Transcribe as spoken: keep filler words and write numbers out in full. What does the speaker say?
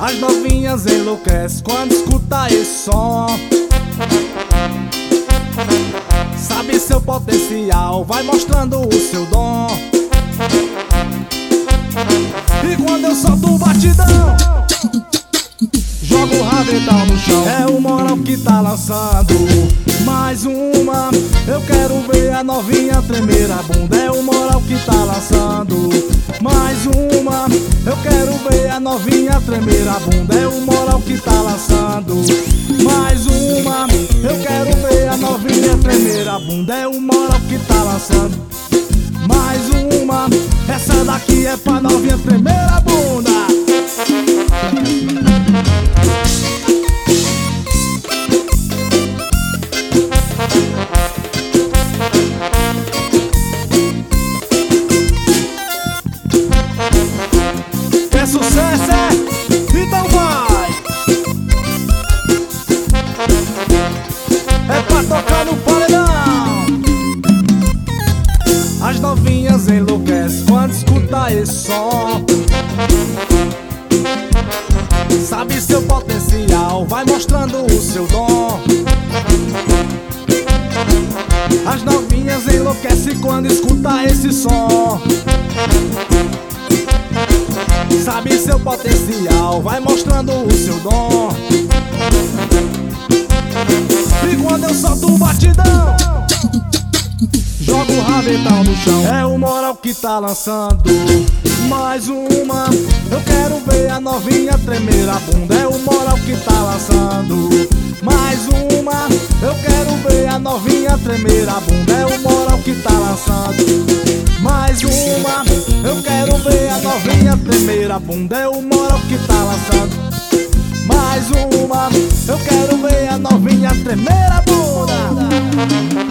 As novinhas enlouquecem quando escuta esse som. Sabe seu potencial, vai mostrando o seu dom. E quando eu solto o batidão, jogo o rabetão no chão. É o moral que tá lançando mais uma. Eu quero ver a novinha tremer a bunda. É o moral que tá lançando mais uma. Eu quero ver a novinha tremer a bunda. É o moral que tá lançando mais uma. Eu quero ver a novinha tremer a bunda. É o moral que tá lançando mais uma. Essa daqui é pra novinha tremer a bunda. Quer sucesso, é? Então vai! É pra tocar no paredão. As novinhas enlouquecem quando escuta esse som. Sabe seu potencial, vai mostrando o seu dom. As novinhas enlouquecem quando escuta esse som. Sabe seu potencial, vai mostrando o seu dom. E quando eu solto o batidão, jogo o rabetão no chão. É o moral que tá lançando mais uma. Eu quero ver a novinha tremer a bunda. É o moral que tá lançando mais uma. Eu quero ver a novinha tremer a bunda. É o moral que tá lançando mais uma. Eu quero ver a novinha tremer a bunda. É o moral que tá lançando mais uma. Eu quero ver a novinha tremer a bunda.